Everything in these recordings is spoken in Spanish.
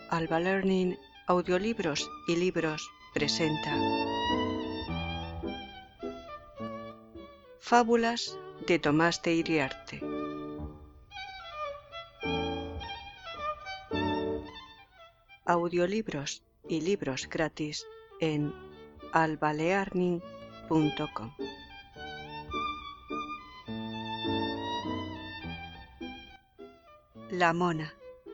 Alba Learning Audiolibros y Libros presenta Fábulas de Tomás de Iriarte. Audiolibros y libros gratis en albalearning.com. La mona.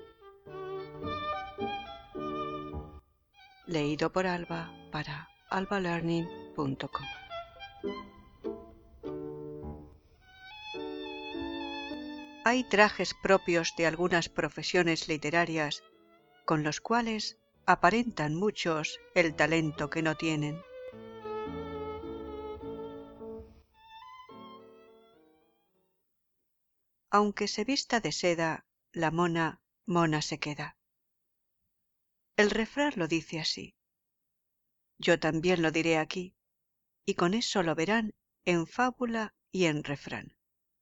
Leído por Alba para albalearning.com. Hay trajes propios de algunas profesiones literarias con los cuales aparentan muchos el talento que no tienen. Aunque se vista de seda, la mona, mona se queda. El refrán lo dice así. Yo también lo diré aquí, y con eso lo verán en fábula y en refrán.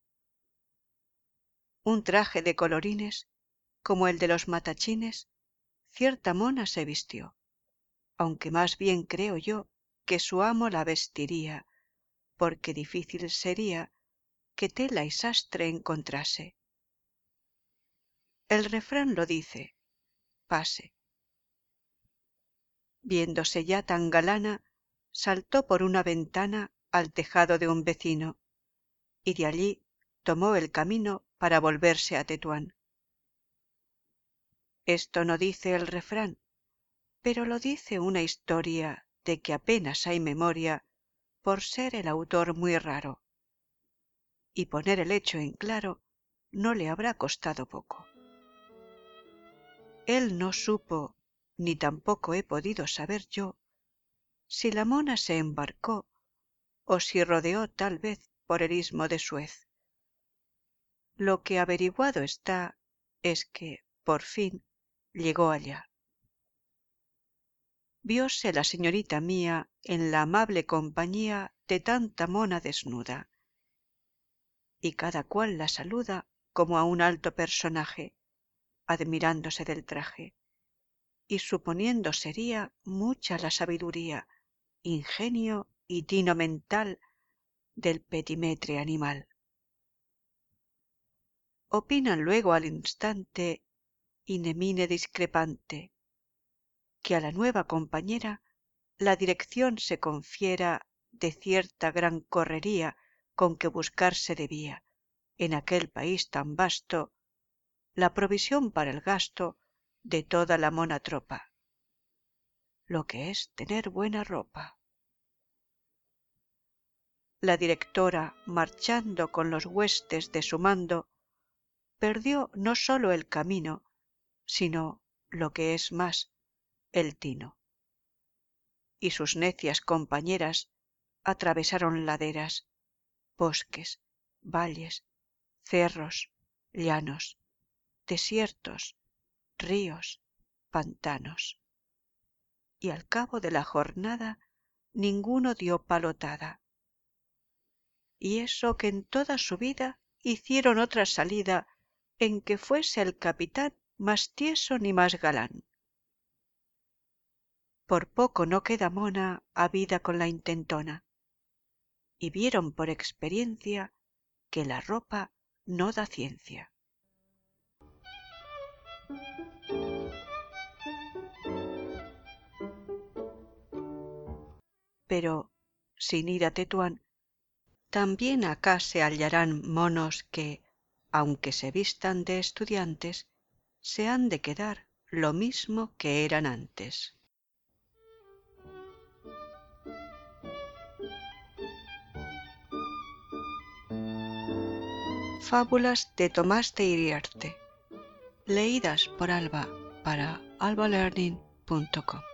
Un traje de colorines, como el de los matachines, cierta mona se vistió, aunque más bien creo yo que su amo la vestiría, porque difícil sería que tela y sastre encontrase. El refrán lo dice, pase. Viéndose ya tan galana, saltó por una ventana al tejado de un vecino, y de allí tomó el camino para volverse a Tetuán. Esto no dice el refrán, pero lo dice una historia de que apenas hay memoria por ser el autor muy raro, y poner el hecho en claro no le habrá costado poco. Él no supo, ni tampoco he podido saber yo, si la mona se embarcó o si rodeó tal vez por el istmo de Suez. Lo que averiguado está es que, por fin, llegó allá. Vióse la señorita mía en la amable compañía de tanta mona desnuda, y cada cual la saluda como a un alto personaje, admirándose del traje, y suponiendo sería mucha la sabiduría, ingenio y tino mental del petimetre animal. Opinan luego al instante, y nemine discrepante, que a la nueva compañera la dirección se confiera de cierta gran correría con que buscarse debía, en aquel país tan vasto, la provisión para el gasto de toda la mona tropa, lo que es tener buena ropa. La directora, marchando con los huestes de su mando, perdió no sólo el camino, sino, lo que es más, el tino. Y sus necias compañeras atravesaron laderas, bosques, valles, cerros, llanos, desiertos, ríos, pantanos. Y al cabo de la jornada ninguno dio palotada. Y eso que en toda su vida hicieron otra salida en que fuese el capitán más tieso ni más galán. Por poco no queda mona habida con la intentona, y vieron por experiencia que la ropa no da ciencia. Pero, sin ir a Tetuán, también acá se hallarán monos que, aunque se vistan de estudiantes, se han de quedar lo mismo que eran antes. Fábulas de Tomás de Iriarte, leídas por Alba para albalearning.com.